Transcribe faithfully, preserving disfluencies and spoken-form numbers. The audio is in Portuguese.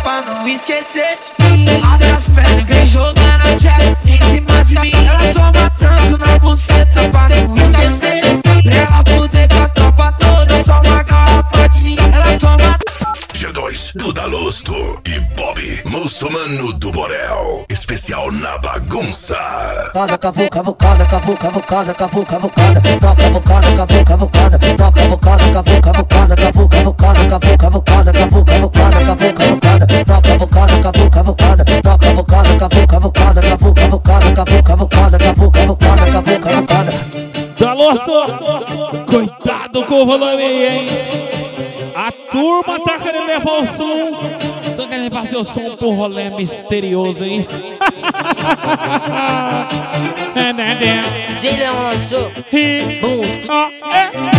pra não esquecer de mim. Abre as pernas, vem jogando a tcheca em cima de mim. Ela toma tanto na buceta pra não esquecer. Ela fuder com a tropa toda, só uma garrafa de gin. Ela toma G dois, Duda Losto e Bob, muçulmano do Borel, especial na bagunça. Cada cavu, cavucada, cavu, cavucada, cavu, cavucada, toca cavucada, cavu, cavucada, toca cavucada, cavu, cavucada, cavu, cavucada, cavu, cavucada, cavu, cavucada, cavu, cavucada, toca cavucada, cavu, cavucada, toca cavucada, cavu, cavucada, cavu, cavucada, cavu, cavucada, cavu, cavucada, cavu, cavucada. Da Losto, cuidado com o volume, hein? A turma tá querendo levar o som. Tô querendo fazer o som pro rolê misterioso, hein? D J Leão lançou. Boom.